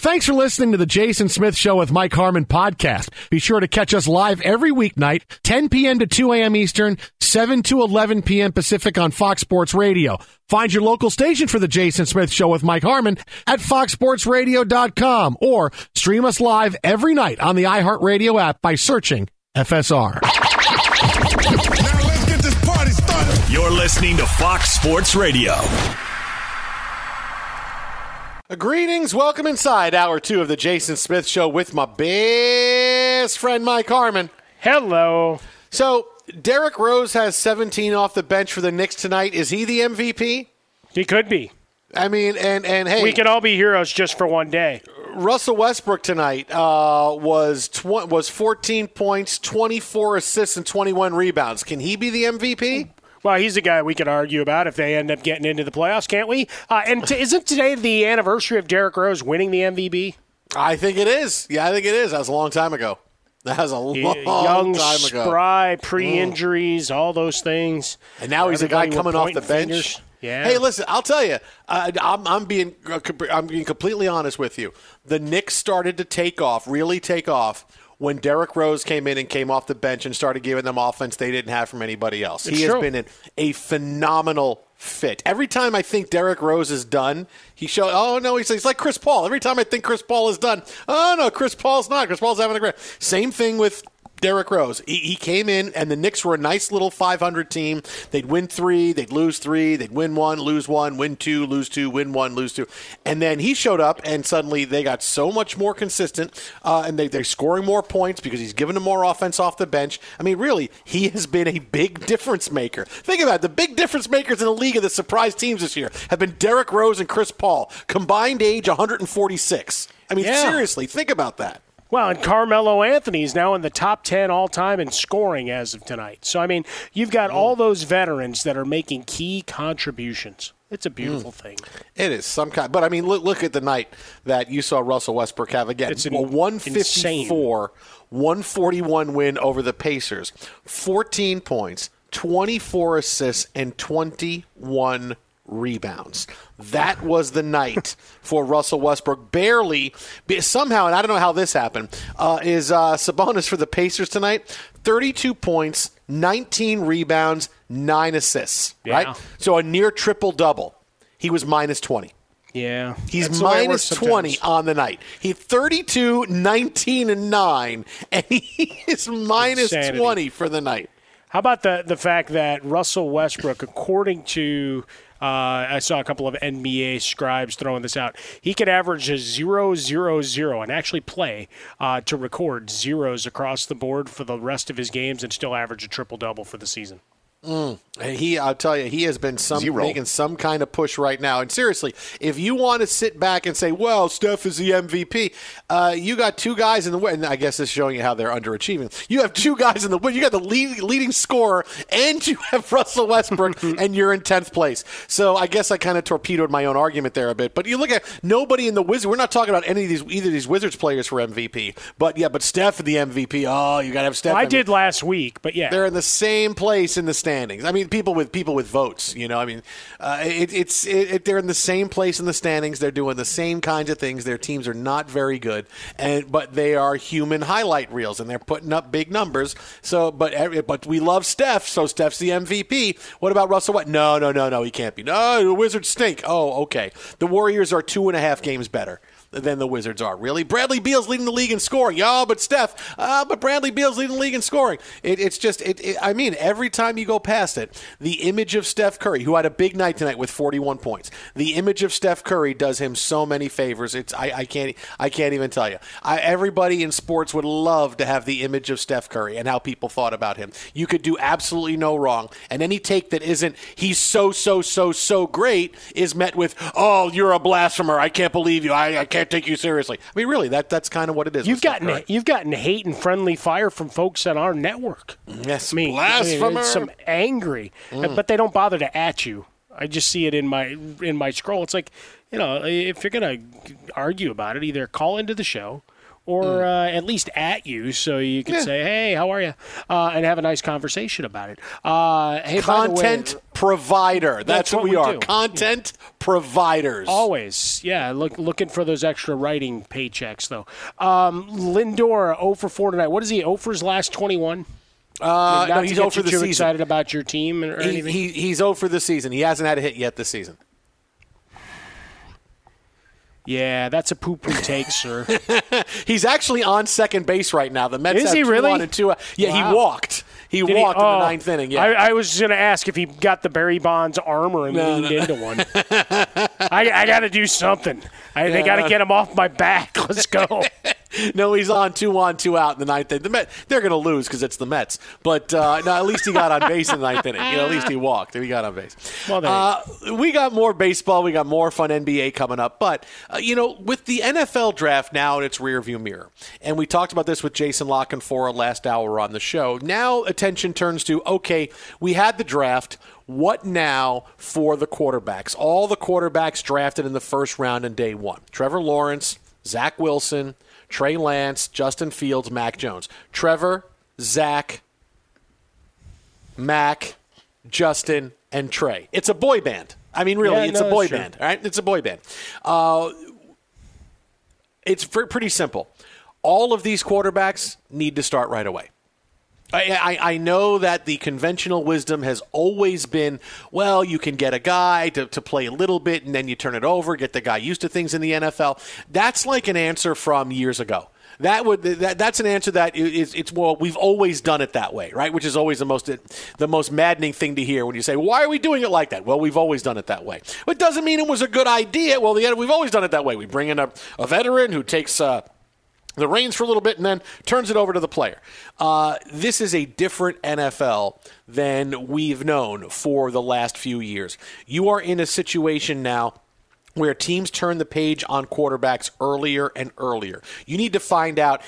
Thanks for listening to the Jason Smith Show with Mike Harmon podcast. Be sure to catch us live every weeknight, 10 p.m. to 2 a.m. Eastern, 7 to 11 p.m. Pacific on Fox Sports Radio. Find your local station for the Jason Smith Show with Mike Harmon at foxsportsradio.com or stream us live every night on the iHeartRadio app by searching FSR. Now let's get this party started. You're listening to Fox Sports Radio. Greetings, welcome inside Hour 2 of the Jason Smith Show with my best friend Mike Harmon. Hello. So, Derrick Rose has 17 off the bench for the Knicks tonight. Is he the MVP? He could be. I mean, and hey. We can all be heroes just for one day. Russell Westbrook tonight was 14 points, 24 assists, and 21 rebounds. Can he be the MVP? Well, he's a guy we could argue about if they end up getting into the playoffs, can't we? Isn't today the anniversary of Derrick Rose winning the MVP? I think it is. Yeah, I think it is. That was a long time ago. That was a long Young, time ago. spry, pre-injuries, all those things. And now he's a guy coming off the bench. Fingers. Yeah. Hey, listen, I'll tell you, I'm being completely honest with you. The Knicks started to really take off, when Derrick Rose came in and came off the bench and started giving them offense they didn't have from anybody else. He has been a phenomenal fit. Every time I think Derrick Rose is done, he's like Chris Paul. Every time I think Chris Paul is done, oh, no, Chris Paul's not. Chris Paul's having a great. Same thing with Derrick Rose. He came in, and the Knicks were a nice little 500 team. They'd win 3, they'd lose 3, they'd win 1, lose 1, win 2, lose 2, win 1, lose 2. And then he showed up, and suddenly they got so much more consistent, and they're scoring more points because he's giving them more offense off the bench. I mean, really, he has been a big difference maker. Think about it. The big difference makers in the league of the surprise teams this year have been Derrick Rose and Chris Paul, combined age 146. I mean, seriously, think about that. Well, and Carmelo Anthony is now in the top 10 all-time in scoring as of tonight. So, I mean, you've got all those veterans that are making key contributions. It's a beautiful thing. It is some kind. But, I mean, look at the night that you saw Russell Westbrook have again. It's a 154, 141 win over the Pacers. 14 points, 24 assists, and 21 rebounds. That was the night for Russell Westbrook. Somehow, and I don't know how this happened, is Sabonis for the Pacers tonight. 32 points, 19 rebounds, 9 assists. Yeah. Right? So a near triple-double. He was minus 20. Yeah. He's minus 20 on the night. He 32, 19, and 9, and he is minus 20 for the night. How about the fact that Russell Westbrook, according to I saw a couple of NBA scribes throwing this out, he could average a 0-0-0 and actually play to record zeros across the board for the rest of his games and still average a triple-double for the season. I'll tell you, he has been making some kind of push right now. And seriously, if you want to sit back and say, well, Steph is the MVP, you got two guys in the win. I guess it's showing you how they're underachieving. You have two guys in the win. You got the leading scorer, and you have Russell Westbrook, and you're in 10th place. So I guess I kind of torpedoed my own argument there a bit. But you look at nobody in the Wizards. We're not talking about either of these Wizards players for MVP. But Steph the MVP. Oh, you got to have Steph. Well, I did last week, but yeah. They're in the same place in the standings. I mean, people with votes, you know. I mean, they're in the same place in the standings. They're doing the same kinds of things. Their teams are not very good, but they are human highlight reels, and they're putting up big numbers. So, but we love Steph, so Steph's the MVP. What about Russell? What? No, he can't be. No, the Wizards stink. Oh, okay. The Warriors are 2.5 games better than the Wizards are. Really? Bradley Beal's leading the league in scoring. Yeah, but Steph. But Bradley Beal's leading the league in scoring. I mean, every time you go past it, the image of Steph Curry, who had a big night tonight with 41 points, the image of Steph Curry does him so many favors. I can't even tell you. Everybody in sports would love to have the image of Steph Curry and how people thought about him. You could do absolutely no wrong, and any take that isn't he's so great is met with, oh, you're a blasphemer. I can't believe you. I can't take you seriously. I mean, really, that's kind of what it is. You've gotten hate and friendly fire from folks on our network. Yes, blasphemer. Some angry, but they don't bother to at you. I just see it in my scroll. It's like, if you're gonna argue about it, either call into the show or at least at you, so you could say, "Hey, how are you?" And have a nice conversation about it. Hey, content provider. That's what we are. do. Content providers. Always, yeah. Looking for those extra writing paychecks, though. Lindor 0 for 4 tonight. What is he? 0 for his last 21. No, he's 0 for the season. Excited about your team or anything? He's 0 for the season. He hasn't had a hit yet this season. Yeah, that's a poo-poo take, sir. He's actually on second base right now. The Mets Is have he 2 really? on and 2 out. Yeah, Wow. he walked. He walked in the ninth inning. Yeah. I was just going to ask if he got the Barry Bonds armor and leaned into one. I got to do something. They got to get him off my back. Let's go. No, he's on 2 out in the ninth inning. They're going to lose because it's the Mets. But no, at least he got on base in the ninth inning. At least he walked. He got on base. Well, we got more baseball. We got more fun NBA coming up. But, with the NFL draft now in its rearview mirror, and we talked about this with Jason Lockenfora last hour on the show, now attention turns to, okay, we had the draft. What now for the quarterbacks? All the quarterbacks drafted in the first round in day one. Trevor Lawrence, Zach Wilson, Trey Lance, Justin Fields, Mac Jones. Trevor, Zach, Mac, Justin, and Trey. It's a boy band. I mean, really, it's a boy band. All right? It's a boy band. It's pretty simple. All of these quarterbacks need to start right away. I know that the conventional wisdom has always been, well, you can get a guy to play a little bit and then you turn it over, get the guy used to things in the NFL. That's like an answer from years ago. That's an answer that it's well, we've always done it that way, right? Which is always the most maddening thing to hear when you say, why are we doing it like that? Well, we've always done it that way. It doesn't mean it was a good idea. Well, we've always done it that way. We bring in a veteran who takes the reins for a little bit and then turns it over to the player. This is a different NFL than we've known for the last few years. You are in a situation now where teams turn the page on quarterbacks earlier and earlier. You need to find out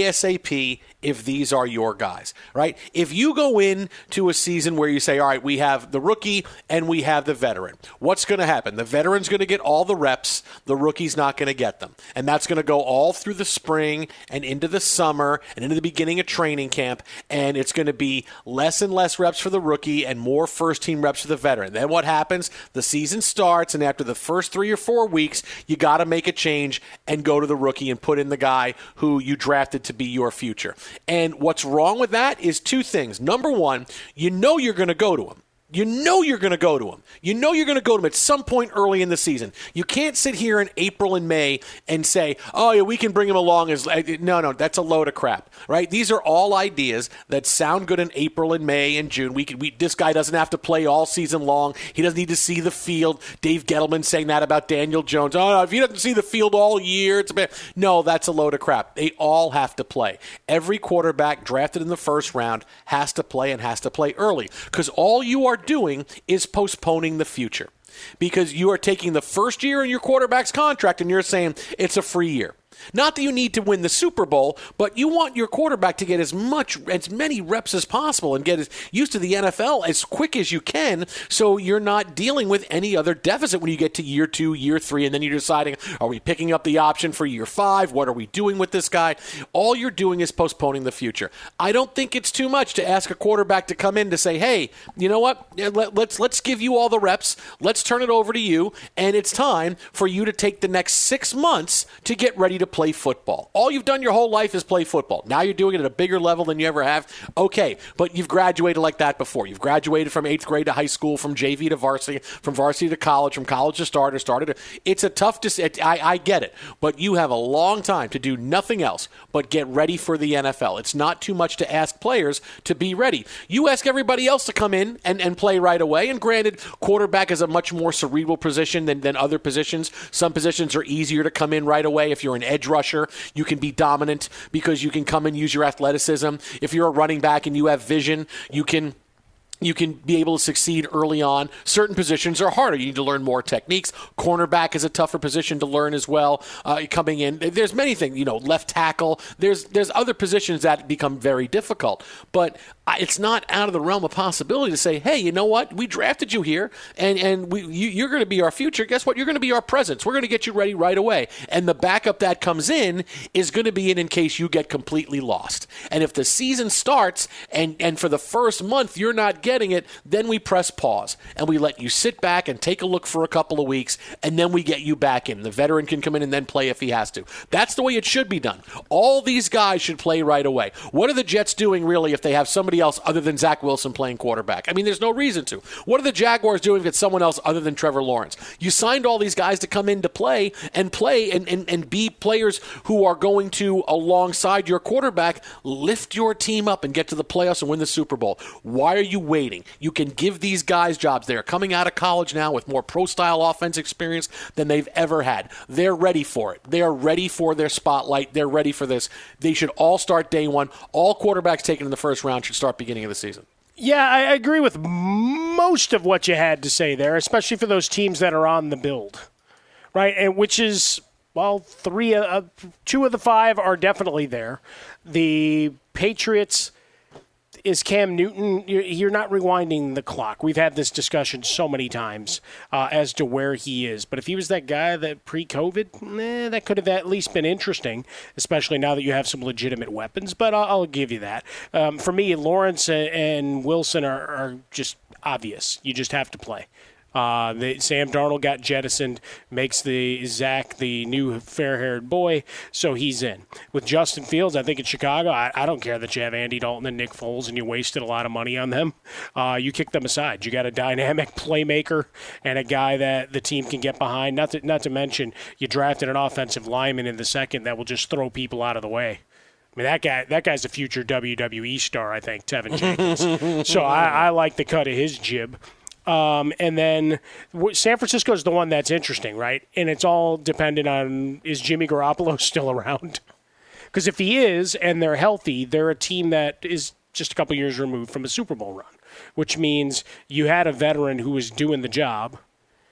ASAP if these are your guys, right? If you go into a season where you say, all right, we have the rookie and we have the veteran, what's going to happen? The veteran's going to get all the reps. The rookie's not going to get them. And that's going to go all through the spring and into the summer and into the beginning of training camp. And it's going to be less and less reps for the rookie and more first-team reps for the veteran. Then what happens? The season starts, and after the first 3 or 4 weeks, you got to make a change and go to the rookie and put in the guy who you drafted to be your future. And what's wrong with that is 2 things. Number one, you're going to go to him. You know you're going to go to him. You know you're going to go to him at some point early in the season. You can't sit here in April and May and say, oh, yeah, we can bring him along. No, that's a load of crap, right? These are all ideas that sound good in April and May and June. This guy doesn't have to play all season long. He doesn't need to see the field. Dave Gettleman saying that about Daniel Jones. Oh, no, if he doesn't see the field all year, it's bad. No, that's a load of crap. They all have to play. Every quarterback drafted in the first round has to play and has to play early because all you are doing is postponing the future because you are taking the first year in your quarterback's contract and you're saying it's a free year. Not that you need to win the Super Bowl, but you want your quarterback to get as many reps as possible and get as used to the NFL as quick as you can so you're not dealing with any other deficit when you get to year 2, year 3, and then you're deciding, are we picking up the option for year 5? What are we doing with this guy? All you're doing is postponing the future. I don't think it's too much to ask a quarterback to come in to say, hey, you know what? Let's give you all the reps. Let's turn it over to you, and it's time for you to take the next 6 months to get ready to play football. All you've done your whole life is play football. Now you're doing it at a bigger level than you ever have. Okay, but you've graduated like that before. You've graduated from 8th grade to high school, from JV to varsity, from varsity to college, from college to starter. It's a tough decision. I get it, but you have a long time to do nothing else but get ready for the NFL. It's not too much to ask players to be ready. You ask everybody else to come in and play right away, and granted, quarterback is a much more cerebral position than other positions. Some positions are easier to come in right away. If you're an edge rusher, you can be dominant because you can come and use your athleticism. If you're a running back and you have vision, you can You can be able to succeed early on. Certain positions are harder. You need to learn more techniques. Cornerback is a tougher position to learn as well. Coming in, there's many things. Left tackle. There's other positions that become very difficult. But it's not out of the realm of possibility to say, hey, you know what? We drafted you here, and you're going to be our future. Guess what? You're going to be our presence. We're going to get you ready right away. And the backup that comes in is going to be in case you get completely lost. And if the season starts and for the first month you're not getting it, then we press pause and we let you sit back and take a look for a couple of weeks, and then we get you back in. The veteran can come in and then play if he has to. That's the way it should be done. All these guys should play right away. What are the Jets doing really if they have somebody else other than Zach Wilson playing quarterback? I mean, there's no reason to. What are the Jaguars doing if it's someone else other than Trevor Lawrence? You signed all these guys to come in to play and be players who are going to, alongside your quarterback, lift your team up and get to the playoffs and win the Super Bowl. Why are you waiting? You can give these guys jobs. They're coming out of college now with more pro-style offense experience than they've ever had. They're ready for it. They are ready for their spotlight. They're ready for this. They should all start day one. All quarterbacks taken in the first round should start beginning of the season. Yeah, I agree with most of what you had to say there, especially for those teams that are on the build, right? And which is, well, two of the five are definitely there. The Patriots is Cam Newton. You're not rewinding the clock. We've had this discussion so many times as to where he is. But if he was that guy that pre-COVID, that could have at least been interesting, especially now that you have some legitimate weapons. But I'll give you that. For me, Lawrence and Wilson are just obvious. You just have to play. Sam Darnold got jettisoned, makes the Zach the new fair-haired boy, so he's in. With Justin Fields, I think in Chicago, I don't care that you have Andy Dalton and Nick Foles and you wasted a lot of money on them. You kick them aside. You got a dynamic playmaker and a guy that the team can get behind. Not to mention you drafted an offensive lineman in the second that will just throw people out of the way. I mean, that guy's a future WWE star, I think, Tevin Jenkins. So I like the cut of his jib. And then San Francisco is the one that's interesting, right? And it's all dependent on, is Jimmy Garoppolo still around? Because if he is and they're healthy, they're a team that is just a couple years removed from a Super Bowl run, which means you had a veteran who was doing the job,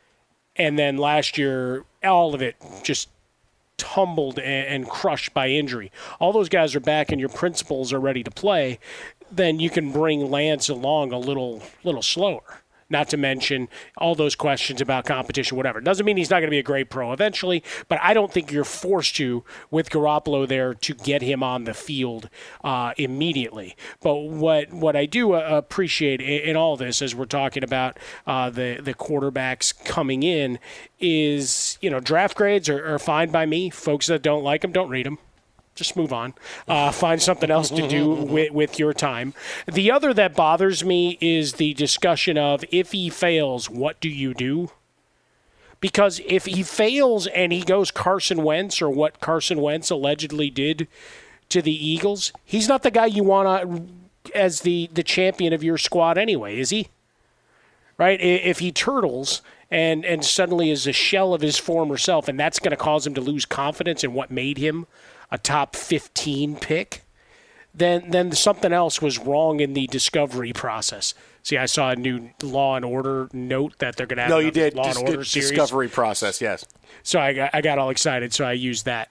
and then last year, all of it just tumbled and crushed by injury. All those guys are back and your principals are ready to play, then you can bring Lance along a little slower. Not to mention all those questions about competition, whatever. Doesn't mean he's not going to be a great pro eventually, but I don't think you're forced to, with Garoppolo there, to get him on the field immediately. But what I do appreciate in all this, as we're talking about the quarterbacks coming in, is, draft grades are fine by me. Folks that don't like them, don't read them. Just move on. Find something else to do with your time. The other that bothers me is the discussion of, if he fails, what do you do? Because if he fails and he goes Carson Wentz, or what Carson Wentz allegedly did to the Eagles, he's not the guy you want as the champion of your squad anyway, is he? Right? If he turtles and suddenly is a shell of his former self, and that's going to cause him to lose confidence in what made him a top 15 pick, then something else was wrong in the discovery process. See, I saw a new Law and Order note that they're going to have Law and Order series. Discovery process, yes. So I got all excited, so I used that.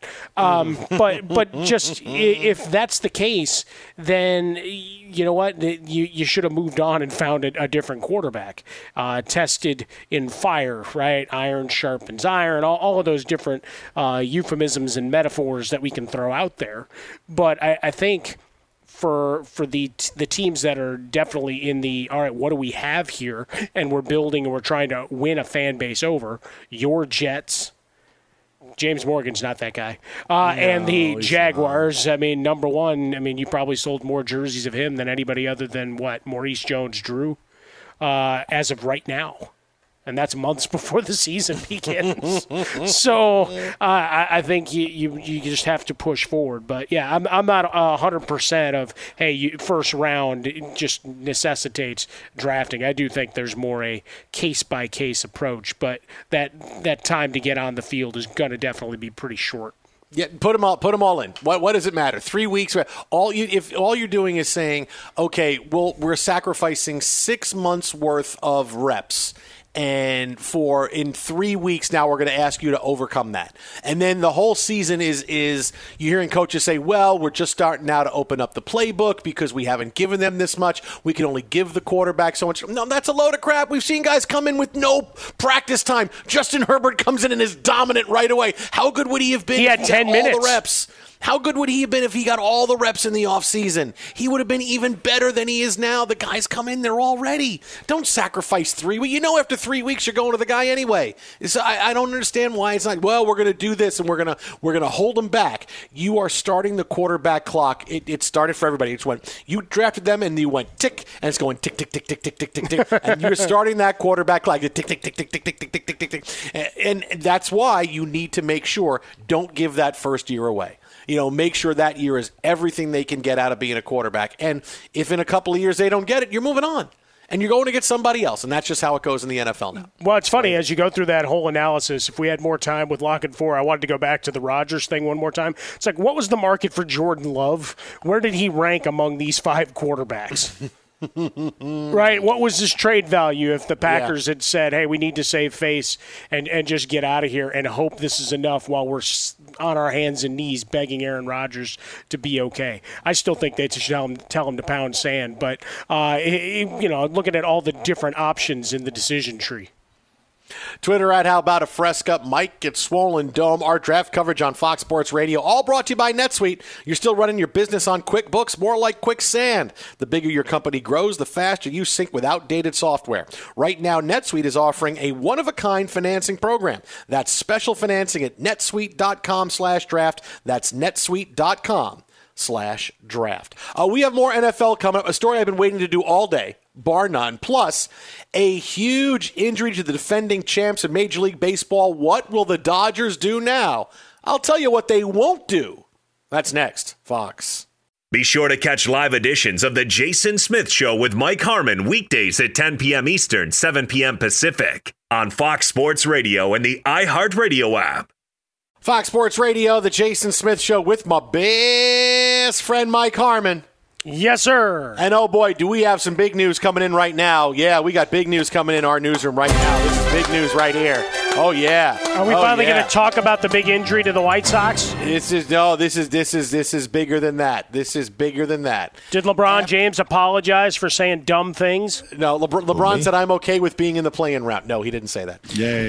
But just if that's the case, then you know what? You should have moved on and found a different quarterback. Tested in fire, right? Iron sharpens iron, all of those different euphemisms and metaphors that we can throw out there. But I think for the teams that are definitely in the, all right, what do we have here? And we're building and we're trying to win a fan base over, your Jets. James Morgan's not that guy. And the Jaguars, not. I mean, number one, you probably sold more jerseys of him than anybody other than, Maurice Jones-Drew as of right now. And that's months before the season begins. So I think you just have to push forward. But, yeah, I'm not 100% of, hey, first round just necessitates drafting. I do think there's more a case-by-case approach. But that time to get on the field is going to definitely be pretty short. Yeah, put them all in. What does it matter? 3 weeks. If all you're doing is saying, okay, well, we're sacrificing 6 months worth of reps. And in 3 weeks now, we're going to ask you to overcome that. And then the whole season is you're hearing coaches say, well, we're just starting now to open up the playbook because we haven't given them this much. We can only give the quarterback so much. No, that's a load of crap. We've seen guys come in with no practice time. Justin Herbert comes in and is dominant right away. How good would he have been if he had 10 minutes? All the reps? How good would he have been if he got all the reps in the offseason? He would have been even better than he is now. The guys come in, they're all ready. Don't sacrifice 3 weeks. You know after 3 weeks you're going to the guy anyway. So I don't understand why it's like, well, we're going to do this and we're going to hold him back. You are starting the quarterback clock. It started for everybody. It went, you drafted them and you went tick, and it's going tick, tick, tick, tick, tick, tick, tick, tick. And you're starting that quarterback clock. Tick, tick, tick, tick, tick, tick, tick, tick, tick, tick, tick. And that's why you need to make sure, don't give that first year away. Make sure that year is everything they can get out of being a quarterback. And if in a couple of years they don't get it, you're moving on. And you're going to get somebody else. And that's just how it goes in the NFL now. Well, it's funny, as you go through that whole analysis, if we had more time with Lock and 4, I wanted to go back to the Rodgers thing one more time. It's like, what was the market for Jordan Love? Where did he rank among these 5 quarterbacks? Right? What was his trade value if the Packers had said, hey, we need to save face and just get out of here and hope this is enough while we're on our hands and knees begging Aaron Rodgers to be okay? I still think they should tell him to pound sand, but looking at all the different options in the decision tree. Twitter at How About a Fresca. Mike at Swollen Dome. Our draft coverage on Fox Sports Radio. All brought to you by NetSuite. You're still running your business on QuickBooks, more like quicksand. The bigger your company grows, the faster you sync with outdated software. Right now, NetSuite is offering a one-of-a-kind financing program. That's special financing at netsuite.com/draft. That's netsuite.com/draft. We have more NFL coming up. A story I've been waiting to do all day, bar none. Plus, a huge injury to the defending champs in Major League Baseball. What will the Dodgers do now? I'll tell you what they won't do. That's next, Fox. Be sure to catch live editions of The Jason Smith Show with Mike Harmon weekdays at 10 p.m. Eastern, 7 p.m. Pacific on Fox Sports Radio and the iHeartRadio app. Fox Sports Radio, The Jason Smith Show with my best friend Mike Harmon. Yes, sir. And oh boy, do we have some big news coming in right now. Yeah, we got big news coming in our newsroom right now. This is big news right here. Oh yeah. Are we finally going to talk about the big injury to the White Sox? This is bigger than that. This is bigger than that. Did LeBron James apologize for saying dumb things? No, LeBron said I'm okay with being in the play-in round. No, he didn't say that. Yay.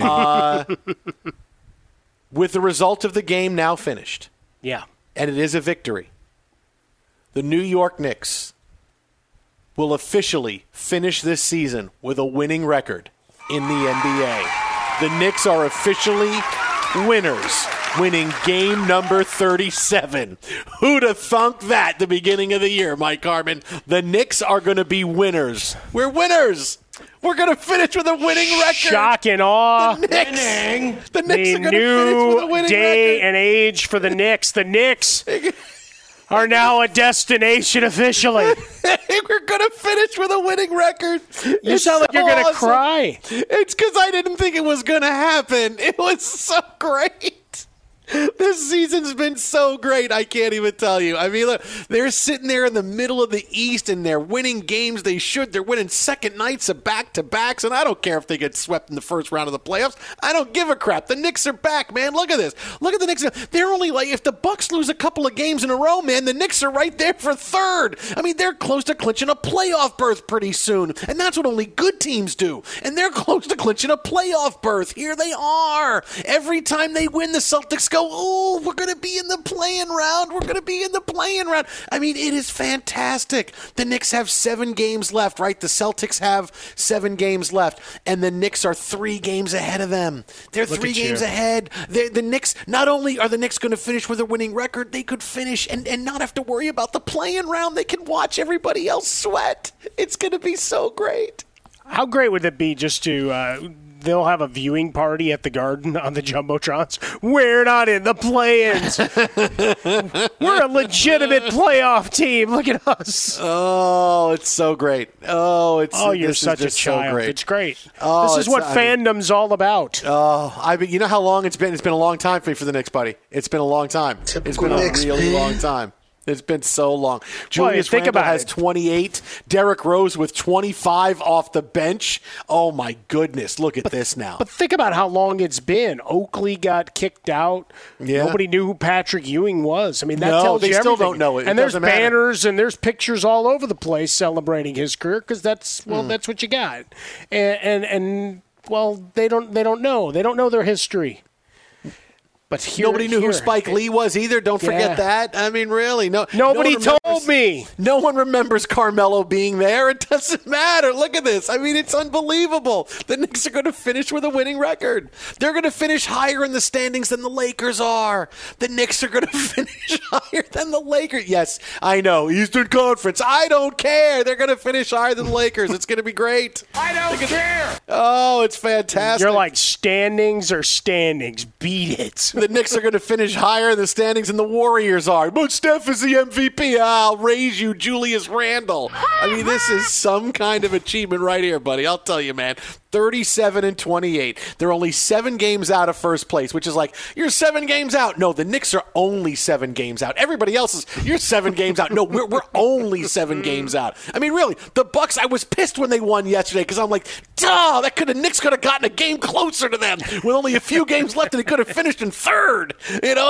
With the result of the game now finished. Yeah. And it is a victory. The New York Knicks will officially finish this season with a winning record in the NBA. The Knicks are officially winners, winning game number 37. Who'd have thunk that at the beginning of the year, Mike Harmon? The Knicks are going to be winners. We're winners. We're going to finish with a winning record. Shock and awe. The Knicks are going to finish with a winning day record. And age for the Knicks. The Knicks are now a destination officially. We're going to finish with a winning record. You sound like you're going to cry. It's because I didn't think it was going to happen. It was so great. This season's been so great, I can't even tell you. I mean, look, they're sitting there in the middle of the East, and they're winning games they should. They're winning second nights of back-to-backs, and I don't care if they get swept in the first round of the playoffs. I don't give a crap. The Knicks are back, man. Look at this. Look at the Knicks. They're only like, if the Bucks lose a couple of games in a row, man, the Knicks are right there for third. I mean, they're close to clinching a playoff berth pretty soon, and that's what only good teams do. And they're close to clinching a playoff berth. Here they are. Every time they win, the Celtics go, oh, we're going to be in the play-in round. We're going to be in the play-in round. I mean, it is fantastic. The Knicks have 7 games left, right? The Celtics have 7 games left, and the Knicks are 3 games ahead of them. They're 3 games ahead. The Knicks, not only are the Knicks going to finish with a winning record, they could finish and not have to worry about the play-in round. They can watch everybody else sweat. It's going to be so great. How great would it be just to they'll have a viewing party at the Garden on the Jumbotrons. We're not in the play-ins. We're a legitimate playoff team. Look at us. Oh, it's so great. You're such a child. So great. It's great. This is what fandom's all about. You know how long it's been? It's been a long time for me for the Knicks, buddy. It's been a long time. It's been a really long time. It's been so long. Julius Randle has 28. Derrick Rose with 25 off the bench. Oh, my goodness. Look at this now. But think about how long it's been. Oakley got kicked out. Yeah. Nobody knew who Patrick Ewing was. I mean, that tells you everything. Still don't know it. And there's banners and there's pictures all over the place celebrating his career because that's what you got. And they don't know. They don't know their history. But nobody knew who Spike Lee was either. Don't forget that. I mean, really, nobody told me. No one remembers Carmelo being there. It doesn't matter. Look at this. I mean, it's unbelievable. The Knicks are going to finish with a winning record. They're going to finish higher in the standings than the Lakers are. The Knicks are going to finish higher than the Lakers. Yes, I know. Eastern Conference. I don't care. They're going to finish higher than the Lakers. It's going to be great. I don't care. Oh, it's fantastic. You're like standings or standings. Beat it. The Knicks are going to finish higher in the standings than the Warriors are. But Steph is the MVP. I'll raise you, Julius Randle. I mean, this is some kind of achievement right here, buddy. I'll tell you, man. 37-28. They're only 7 games out of first place, which is like, you're 7 games out. No, the Knicks are only 7 games out. Everybody else is, you're 7 games out. No, we're only 7 games out. I mean, really, the Bucks, I was pissed when they won yesterday because I'm like, duh, Knicks could have gotten a game closer to them with only a few games left and they could have finished in third. You know,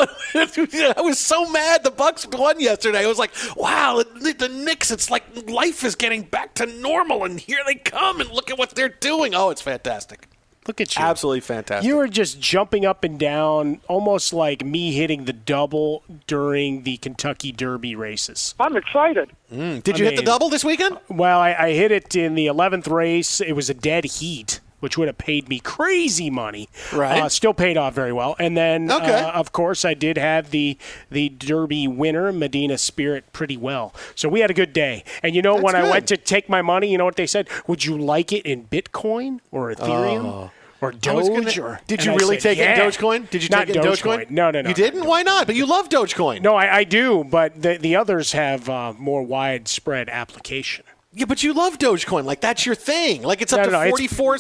I was so mad the Bucks won yesterday. I was like, wow, the Knicks, it's like life is getting back to normal and here they come and look at what they're doing. Oh, it's fantastic. Look at you. Absolutely fantastic. You were just jumping up and down, almost like me hitting the double during the Kentucky Derby races. I'm excited. Did you hit the double this weekend? Well, I hit it in the 11th race. It was a dead heat, which would have paid me crazy money. Right. Still paid off very well. And then, of course, I did have the Derby winner, Medina Spirit, pretty well. So we had a good day. And when I went to take my money, you know what they said? Would you like it in Bitcoin or Ethereum? Or Doge? Did you really take it in Dogecoin? Did you take it in Dogecoin? No. You didn't? Why not? But you love Dogecoin. No, I do, but the others have more widespread application. Yeah, but you love Dogecoin. Like, that's your thing. Like, it's up to 44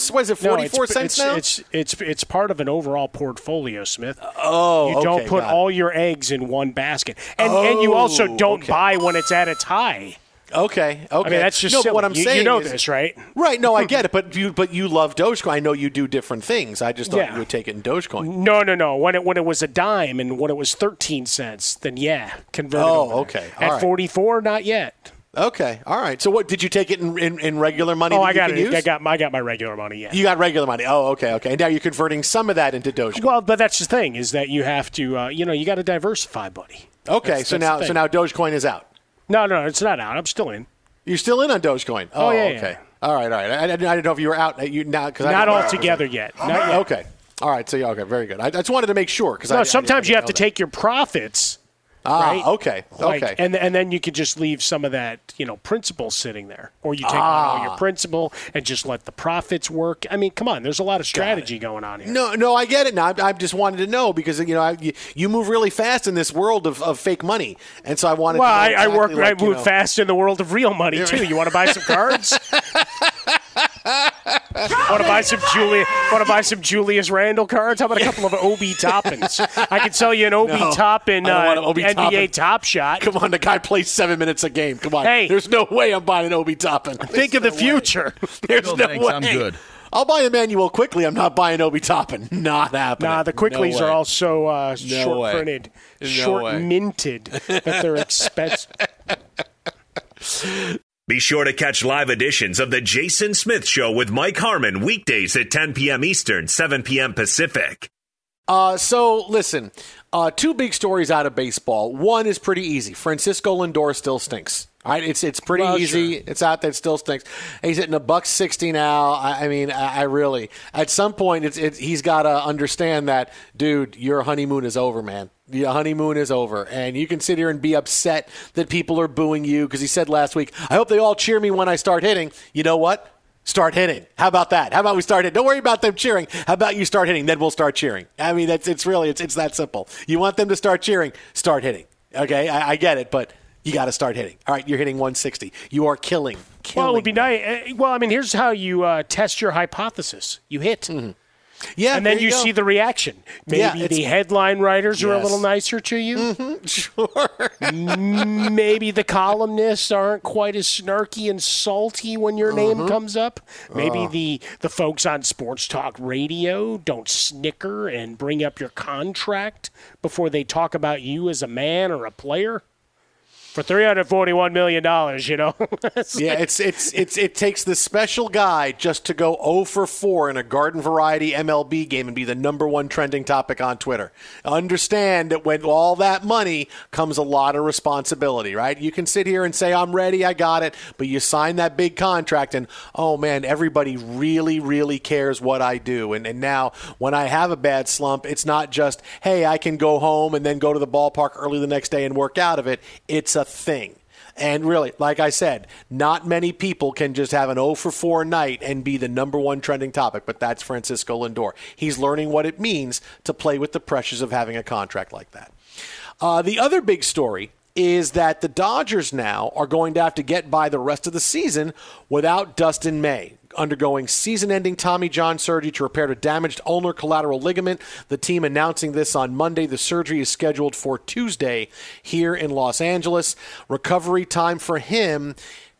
cents now? It's part of an overall portfolio, Smith. You don't put all your eggs in one basket. And you also don't buy when it's at its high. Okay. I mean, that's just silly. But what I'm saying you know is, this, right? Right. No, I get it. But you love Dogecoin. I know you do different things. I just thought you would take it in Dogecoin. No. When it was a dime and when it was 13 cents, then convert it over. Okay. At 44, not yet. Okay. All right. So what, did you take it in regular money? I got it. I got my regular money, yeah. You got regular money. Oh, okay. And now you're converting some of that into Dogecoin. Well, but that's the thing, is that you have to, you got to diversify, buddy. Okay. So now Dogecoin is out. No, it's not out. I'm still in. You're still in on Dogecoin? Oh, yeah. Okay. Yeah. All right. I didn't know if you were out. Not altogether yet. Not yet. Okay. All right. So, okay. Very good. I just wanted to make sure. Sometimes you have to take your profits. Right? Okay. And then you could just leave some of that, principal sitting there. Or you take all your principal and just let the profits work. I mean, come on. There's a lot of strategy going on here. No, I get it now. I just wanted to know because, you move really fast in this world of fake money. And so I wanted to know I move fast in the world of real money, too. You want to buy some cards? Want to buy some Julius Randle cards? How about a couple of Obi Toppins? I can sell you an Obi Toppin NBA Top Shot. Come on, the guy plays 7 minutes a game. Come on. Hey, there's no way I'm buying an Obi Toppin. Think of the future. There's no way. I'm good. I'll buy Emmanuel Quickly. I'm not buying Obi Toppin. Not happening. Nah, the Quicklies are also short-printed, short-minted, that they're expensive. Be sure to catch live editions of The Jason Smith Show with Mike Harmon weekdays at 10 p.m. Eastern, 7 p.m. Pacific. So, listen, 2 big stories out of baseball. One is pretty easy. Francisco Lindor still stinks. All right, it's pretty easy. Sure. It's out there. It still stinks. He's hitting $160 now. I mean, I really, at some point, he's got to understand that, dude, your honeymoon is over, man. Your honeymoon is over. And you can sit here and be upset that people are booing you because he said last week, I hope they all cheer me when I start hitting. You know what? Start hitting. How about that? How about we start hitting? Don't worry about them cheering. How about you start hitting? Then we'll start cheering. I mean, it's that simple. You want them to start cheering? Start hitting. Okay, I get it, but you got to start hitting. All right, you're hitting 160. You are killing. Well, it would be nice. Well, I mean, here's how you test your hypothesis. You hit. Mm-hmm. Yeah, and then you see the reaction. Maybe the headline writers are a little nicer to you. Mm-hmm. Sure. Maybe the columnists aren't quite as snarky and salty when your name comes up. Maybe the folks on Sports Talk Radio don't snicker and bring up your contract before they talk about you as a man or a player. For $341 million, Yeah, it takes the special guy just to go 0 for 4 in a garden variety MLB game and be the number one trending topic on Twitter. Understand that when all that money comes a lot of responsibility, right? You can sit here and say, I'm ready, I got it, but you sign that big contract and, oh man, everybody really, really cares what I do. And now when I have a bad slump, it's not just, hey, I can go home and then go to the ballpark early the next day and work out of it. It's a thing. And really, like I said, not many people can just have an 0 for 4 night and be the number one trending topic, but that's Francisco Lindor. He's learning what it means to play with the pressures of having a contract like that. The other big story is that the Dodgers now are going to have to get by the rest of the season without Dustin May, undergoing season-ending Tommy John surgery to repair a damaged ulnar collateral ligament. The team announcing this on Monday. The surgery is scheduled for Tuesday here in Los Angeles. Recovery time for him,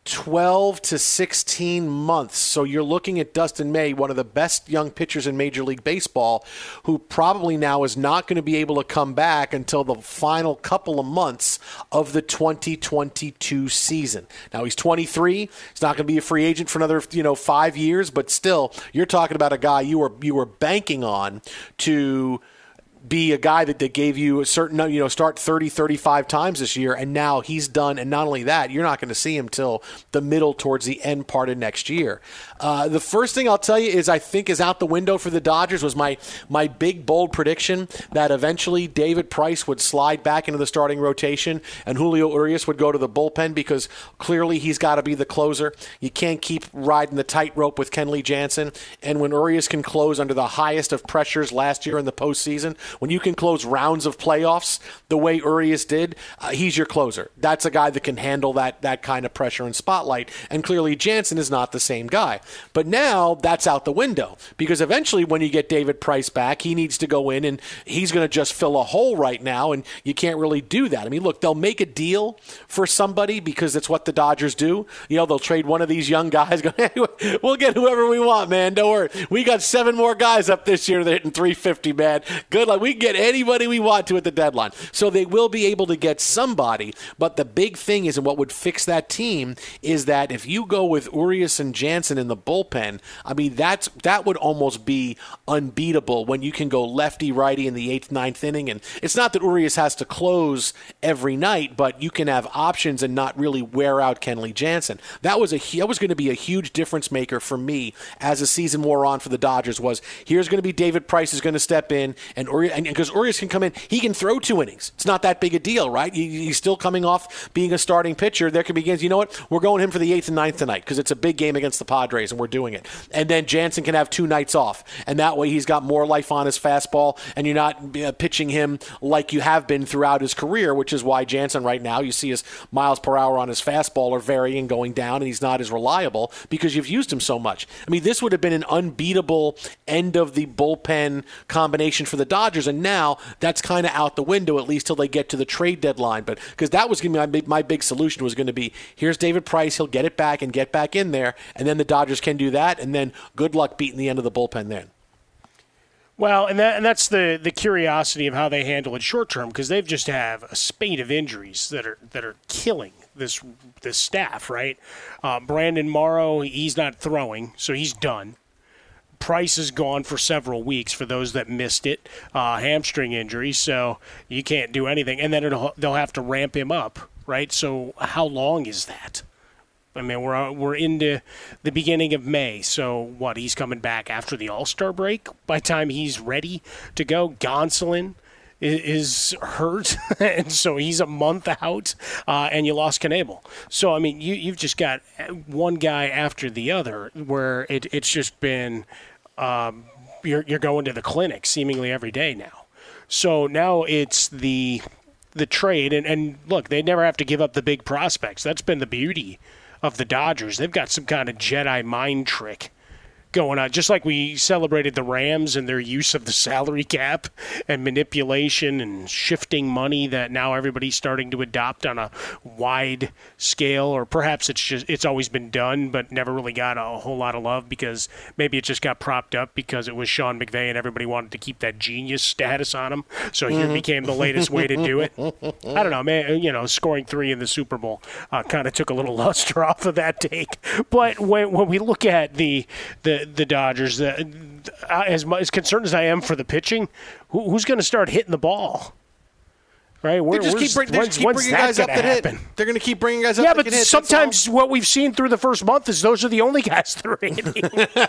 12 to 16 months. So you're looking at Dustin May, one of the best young pitchers in Major League Baseball, who probably now is not going to be able to come back until the final couple of months of the 2022 season. Now he's 23. He's not going to be a free agent for another 5 years, but still, you're talking about a guy you were banking on to be a guy that gave you a certain, start 30, 35 times this year, and now he's done. And not only that, you're not going to see him till the middle towards the end part of next year. The first thing I'll tell you is I think is out the window for the Dodgers was my big, bold prediction that eventually David Price would slide back into the starting rotation and Julio Urias would go to the bullpen because clearly he's got to be the closer. You can't keep riding the tightrope with Kenley Jansen. And when Urias can close under the highest of pressures last year in the postseason, when you can close rounds of playoffs the way Urias did, he's your closer. That's a guy that can handle that kind of pressure and spotlight. And clearly Jansen is not the same guy. But now that's out the window because eventually when you get David Price back, he needs to go in and he's going to just fill a hole right now, and you can't really do that. I mean, look, they'll make a deal for somebody because it's what the Dodgers do. They'll trade one of these young guys. Go, hey, we'll get whoever we want, man. Don't worry. We got 7 more guys up this year that are hitting 350, man. Good luck. We can get anybody we want to at the deadline. So they will be able to get somebody, but the big thing is, and what would fix that team is that if you go with Urias and Jansen in the bullpen, I mean, that would almost be unbeatable when you can go lefty-righty in the 8th, 9th inning. And it's not that Urias has to close every night, but you can have options and not really wear out Kenley Jansen. That was going to be a huge difference maker for me as the season wore on for the Dodgers. Was here's going to be David Price is going to step in, and because Urias can come in, he can throw 2 innings. It's not that big a deal, right? He's still coming off being a starting pitcher. There could be games. You know what? We're going him for the 8th and 9th tonight because it's a big game against the Padres, and we're doing it. And then Jansen can have 2 nights off, and that way he's got more life on his fastball, and you're not pitching him like you have been throughout his career, which is why Jansen right now, you see his miles per hour on his fastball are varying, going down, and he's not as reliable because you've used him so much. I mean, this would have been an unbeatable end of the bullpen combination for the Dodgers, and now that's kind of out the window, at least till they get to the trade deadline. But because that was going to be my big solution was going to be, here's David Price, he'll get it back and get back in there, and then the Dodgers can do that, and then good luck beating the end of the bullpen then. Well, and that's the curiosity of how they handle it short term, because they've just have a spate of injuries that are killing this staff, right? Brandon Morrow, he's not throwing, so he's done. Price is gone for several weeks for those that missed it, hamstring injury, so you can't do anything. And then they'll have to ramp him up, right? So how long is that? I mean, we're into the beginning of May, so what? He's coming back after the All-Star break by the time he's ready to go. Gonsolin is hurt, and so he's a month out, and you lost Knebel. So, I mean, you've just got one guy after the other where it's just been you're going to the clinic seemingly every day now. So now it's the trade, and look, they never have to give up the big prospects. That's been the beauty of the Dodgers. They've got some kind of Jedi mind trick going on, just like we celebrated the Rams and their use of the salary cap and manipulation and shifting money that now everybody's starting to adopt on a wide scale, or perhaps it's always been done but never really got a whole lot of love because maybe it just got propped up because it was Sean McVay and everybody wanted to keep that genius status on him, so here became the latest way to do it. I don't know, man, scoring 3 in the Super Bowl kind of took a little luster off of that take, but when we look at the Dodgers, as concerned as I am for the pitching, who's going to start hitting the ball? Right? They just keep bringing guys up that hit. They're going to keep bringing guys up that can hit. Yeah, but sometimes what we've seen through the first month is those are the only guys that are hitting.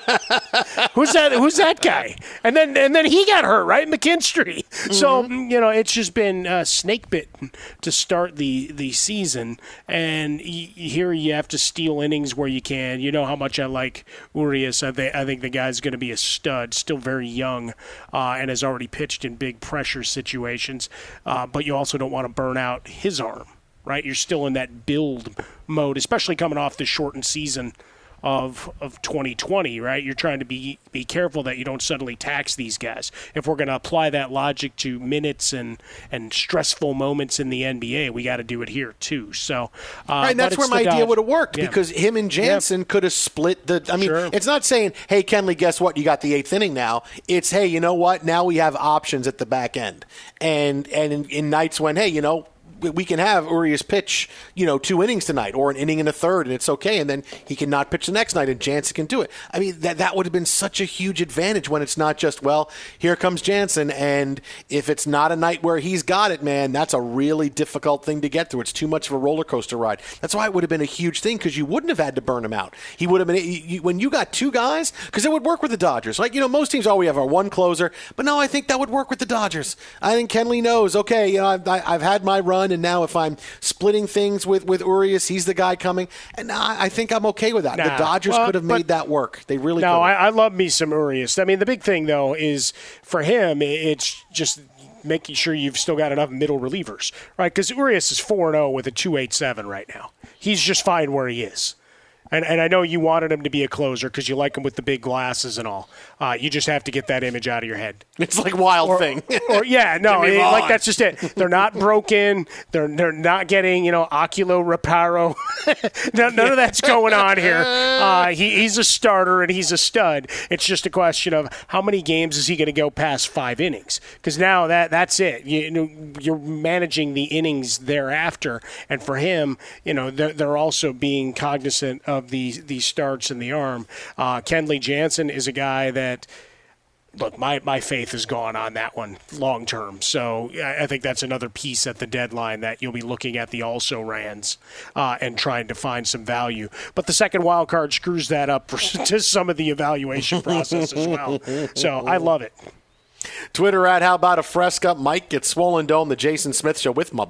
Who's that guy? And then he got hurt, right? McKinstry. Mm-hmm. So, it's just been snake bitten to start the season. And here you have to steal innings where you can. You know how much I like Urias. I think the guy's going to be a stud, still very young, and has already pitched in big pressure situations. But you also don't want to burn out his arm, right? You're still in that build mode, especially coming off the shortened season of 2020, right? You're trying to be careful that you don't suddenly tax these guys. If we're going to apply that logic to minutes and stressful moments in the NBA, we got to do it here too. So, right, and that's where my idea would have worked because him and Jansen could have split the. I mean, It's not saying, hey, Kenley, guess what? You got the 8th inning now. It's, hey, you know what? Now we have options at the back end, and in nights when, hey, we can have Urias pitch, 2 innings tonight or an inning and a third, and it's okay. And then he can not pitch the next night, and Jansen can do it. I mean, that would have been such a huge advantage when it's not just, well, here comes Jansen, and if it's not a night where he's got it, man, that's a really difficult thing to get through. It's too much of a roller coaster ride. That's why it would have been a huge thing because you wouldn't have had to burn him out. He would have been when you got 2 guys, because it would work with the Dodgers. Like, most teams, we have our one closer, but no, I think that would work with the Dodgers. I think Kenley knows, okay, I've had my run, and now if I'm splitting things with Urias, he's the guy coming. And I think I'm okay with that. The Dodgers could have made that work. They really could have. I love me some Urias. I mean, the big thing, though, is for him, it's just making sure you've still got enough middle relievers, right? Because Urias is 4-0 with a 2.87 right now. He's just fine where he is. And I know you wanted him to be a closer because you like him with the big glasses and all. You just have to get that image out of your head. It's like Wild Thing. That's just it. They're not broken. They're not getting, oculo reparo. None of that's going on here. He's a starter and he's a stud. It's just a question of how many games is he going to go past 5 innings? Because now that's it. You're managing the innings thereafter. And for him, they're also being cognizant of the starts in the arm. Kenley Jansen is a guy that, look, my faith is gone on that one long term. So I think that's another piece at the deadline that you'll be looking at the also-rans and trying to find some value. But the second wild card screws that up to some of the evaluation process as well. So I love it. Twitter at How About a Fresca. Mike gets Swollen Dome, the Jason Smith Show with my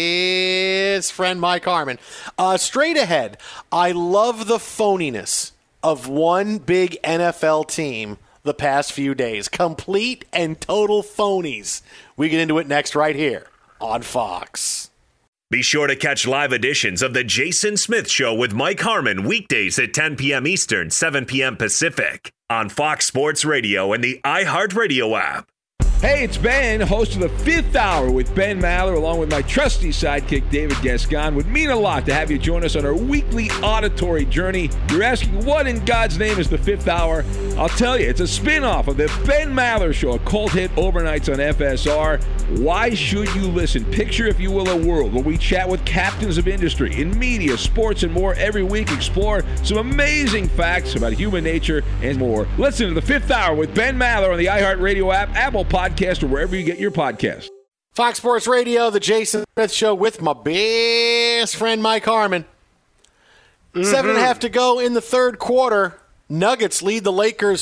best friend Mike Harmon. Straight ahead, I love the phoniness of one big NFL team the past few days. Complete and total phonies. We get into it next right here on Fox. Be sure to catch live editions of the Jason Smith Show with Mike Harmon weekdays at 10 p.m. Eastern, 7 p.m. Pacific on Fox Sports Radio and the iHeartRadio app. Hey, it's Ben, host of the 5th Hour with Ben Maller, along with my trusty sidekick, David Gascon. Would mean a lot to have you join us on our weekly auditory journey. You're asking, what in God's name is the 5th Hour? I'll tell you, it's a spin-off of the Ben Maller Show, a cult hit overnights on FSR. Why should you listen? Picture, if you will, a world where we chat with captains of industry in media, sports, and more every week. Explore some amazing facts about human nature and more. Listen to the 5th Hour with Ben Maller on the iHeartRadio app, Apple Podcast, or wherever you get your podcast. Fox Sports Radio, the Jason Smith Show with my best friend Mike Harmon. 7.5 to go in the third quarter. Nuggets lead the Lakers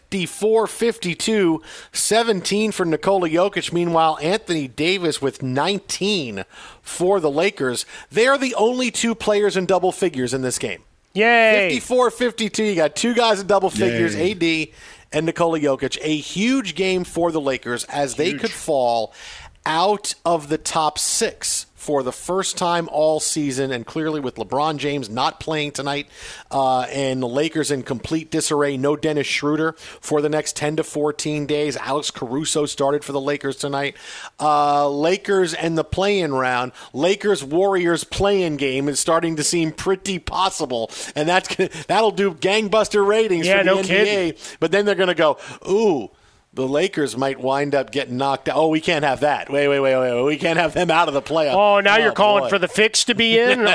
54-52, 17 for Nikola Jokic. Meanwhile, Anthony Davis with 19 for the Lakers. They are the only two players in double figures in this game. Yay! 54-52. You got two guys in double figures, Yay. AD and Nikola Jokic. A huge game for the Lakers as they could fall out of the top 6 for the first time all season, and clearly with LeBron James not playing tonight and the Lakers in complete disarray. No Dennis Schroeder for the next 10 to 14 days. Alex Caruso started for the Lakers tonight. Lakers and the play-in round. Lakers-Warriors play-in game is starting to seem pretty possible, and that'll do gangbuster ratings for the NBA. Kidding. But then they're going to go, ooh, the Lakers might wind up getting knocked out. Oh, we can't have that. Wait. We can't have them out of the playoff. Oh, now you're calling for the fix to be in?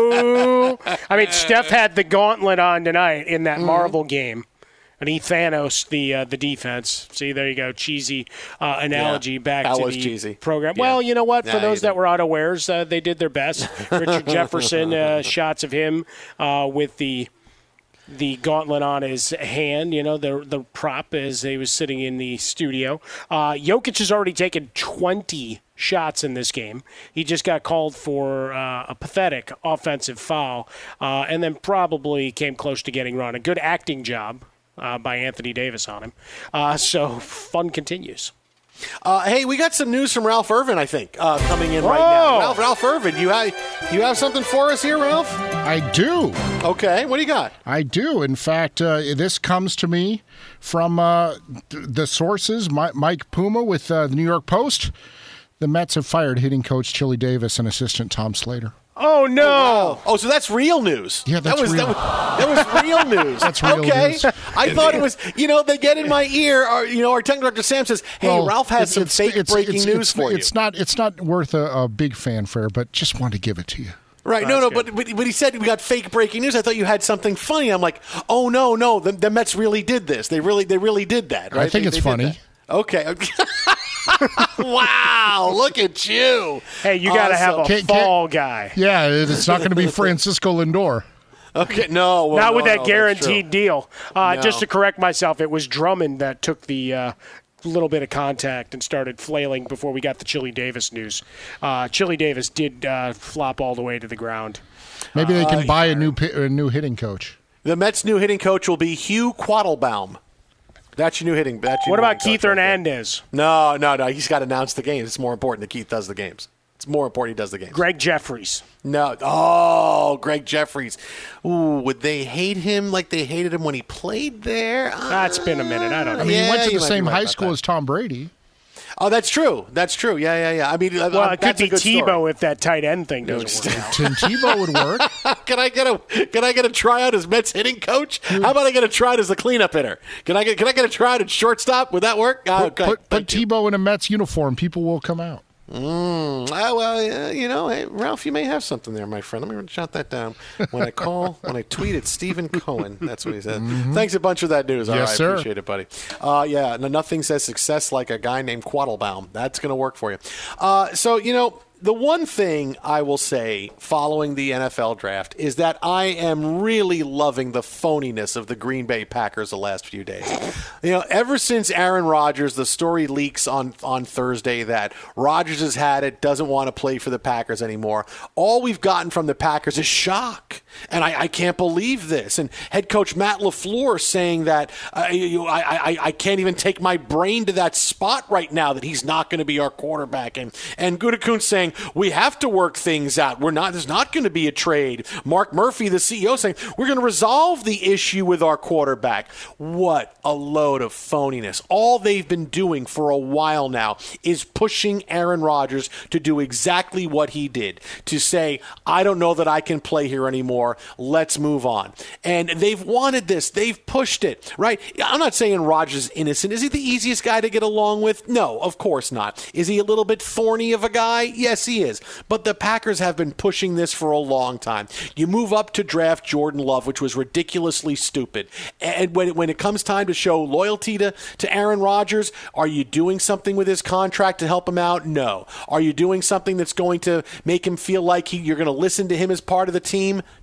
Oh. I mean, Steph had the gauntlet on tonight in that Marvel game. And he Thanos the defense. See, there you go. Cheesy analogy back that to was the cheesy. program. Yeah. Well, you know what? For Yeah, those you that were unawares, they did their best. Richard Jefferson, shots of him with the gauntlet on his hand, the prop as he was sitting in the studio. Jokic has already taken 20 shots in this game. He just got called for a pathetic offensive foul and then probably came close to getting run. A good acting job by Anthony Davis on him. So fun continues. Hey, we got some news from Ralph Irvin, I think, coming in right now. Ralph Irvin, you have something for us here, Ralph? I do. Okay, what do you got? I do. In fact, this comes to me from the sources, Mike Puma with the New York Post. The Mets have fired hitting coach Chili Davis and assistant Tom Slater. Oh, no. Oh, wow. So that's real news. Yeah, that's real. That was real news. That's real news. I thought it was, they get in my ear. Our technical director Sam says, hey, Well, Ralph has some fake breaking news for you. It's not worth a big fanfare, but just wanted to give it to you. Right, but he said we got fake breaking news. I thought you had something funny. I'm like, oh, no, the Mets really did this. They really did that, right? I think it's funny. Okay. Wow, look at you. Hey, you got to have a fall guy. Yeah, it's not going to be Francisco Lindor. Okay, no. Not with that guaranteed deal. No. Just to correct myself, it was Drummond that took the little bit of contact and started flailing before we got the Chili Davis news. Chili Davis did flop all the way to the ground. Maybe they can buy a new hitting coach. The Mets' new hitting coach will be Hugh Quattlebaum. That's your new hitting. What about Keith Hernandez? No. He's got to announce the games. It's more important that Keith does the games. It's more important he does the games. Greg Jeffries. No. Oh, Greg Jeffries. Ooh, would they hate him like they hated him when he played there? That's been a minute. I don't know. I mean, he went to the you might same be right high about school that. as Tom Brady. Oh, that's true. Yeah. I mean, Well, it could that's be a good Tebow story. if that tight end thing doesn't work out. Tim Tebow would work. Can I get a tryout as Mets hitting coach? How about I get a tryout as the cleanup hitter? Can I get a tryout at shortstop? Would that work? Okay. Put Tebow in a Mets uniform. People will come out. Hey, Ralph, you may have something there, my friend. Let me jot that down. When I tweet at Stephen Cohen, that's what he said. Thanks a bunch for that news. All Yes, right, sir. appreciate it, buddy. Nothing says success like a guy named Quattlebaum. That's going to work for you. The one thing I will say following the NFL draft is that I am really loving the phoniness of the Green Bay Packers the last few days. Ever since Aaron Rodgers, the story leaks on Thursday that Rodgers has had it, doesn't want to play for the Packers anymore. All we've gotten from the Packers is shock. And I can't believe this. And head coach Matt LaFleur saying that I can't even take my brain to that spot right now that he's not going to be our quarterback. And Gutekunst saying, we have to work things out. There's not going to be a trade. Mark Murphy, the CEO, saying, we're going to resolve the issue with our quarterback. What a load of phoniness. All they've been doing for a while now is pushing Aaron Rodgers to do exactly what he did, to say, I don't know that I can play here anymore. Let's move on. And they've wanted this. They've pushed it, right? I'm not saying Rodgers is innocent. Is he the easiest guy to get along with? No, of course not. Is he a little bit thorny of a guy? Yes, he is. But the Packers have been pushing this for a long time. You move up to draft Jordan Love, which was ridiculously stupid. And when it comes time to show loyalty to Aaron Rodgers, are you doing something with his contract to help him out? No. Are you doing something that's going to make him feel like you're going to listen to him as part of the team?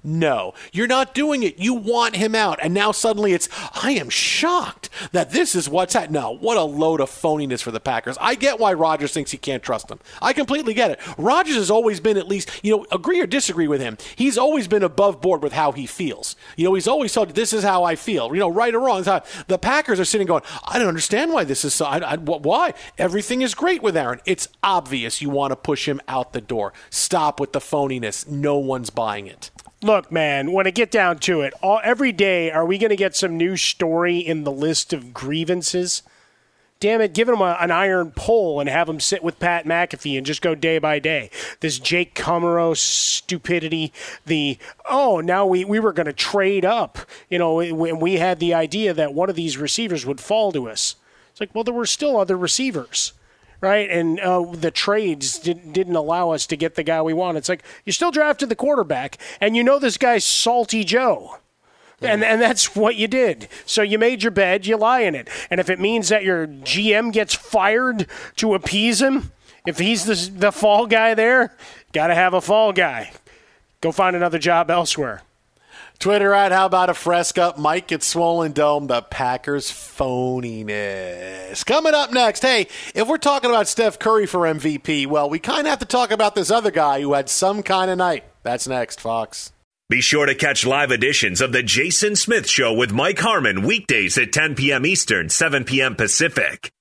No, you're not doing it. You want him out. And now suddenly it's, I am shocked that this is what's at. No, what a load of phoniness for the Packers. I get why Rodgers thinks he can't trust them. I completely get it. Rodgers has always been, at least, agree or disagree with him, he's always been above board with how he feels. He's always told, this is how I feel. Right or wrong. The Packers are sitting going, I don't understand why this is so. Why? Everything is great with Aaron. It's obvious you want to push him out the door. Stop with the phoniness. No one's buying it. Look, man, when I get down to it, every day are we going to get some new story in the list of grievances? Damn it, give him an iron pole and have him sit with Pat McAfee and just go day by day. This Jake Kummerow stupidity, now we were going to trade up. We had the idea that one of these receivers would fall to us. It's like, well, there were still other receivers, right? And the trades didn't allow us to get the guy we wanted. It's like, you still drafted the quarterback, and this guy's Salty Joe. And that's what you did. So you made your bed, you lie in it. And if it means that your GM gets fired to appease him, if he's the fall guy there, got to have a fall guy. Go find another job elsewhere. Twitter at How About a Fresca. Mike at Swollen Dome. The Packers phoniness. Coming up next, hey, if we're talking about Steph Curry for MVP, well, we kind of have to talk about this other guy who had some kind of night. That's next, Fox. Be sure to catch live editions of The Jason Smith Show with Mike Harmon weekdays at 10 p.m. Eastern, 7 p.m. Pacific